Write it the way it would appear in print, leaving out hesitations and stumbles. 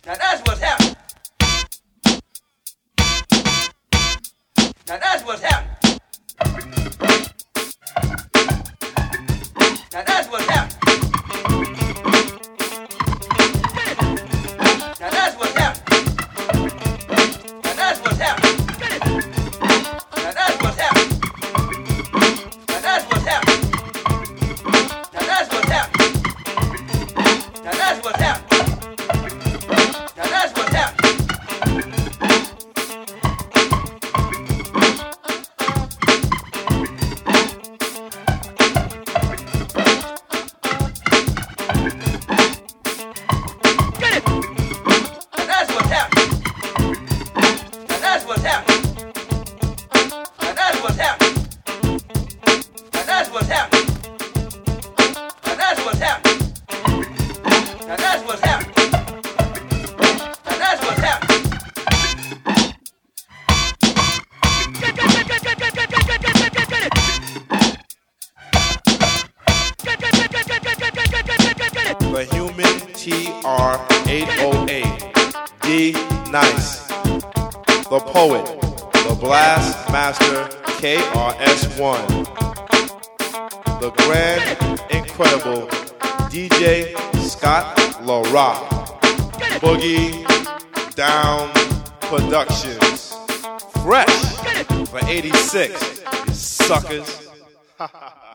Now that's what's happening. Now that's what's happening. Now that's what's happening. Now that's what's happening. Now that's what's happening. Now that's what's happening. Now that's what's happening. Now that's what's happening. Now that's what's happening. Now that's what's happening. The Human TR-808, D Nice, the Poet, the Blast Master KRS-One, the Grand Incredible DJ Scott LaRock, Boogie Down Productions, fresh for 86, you suckers.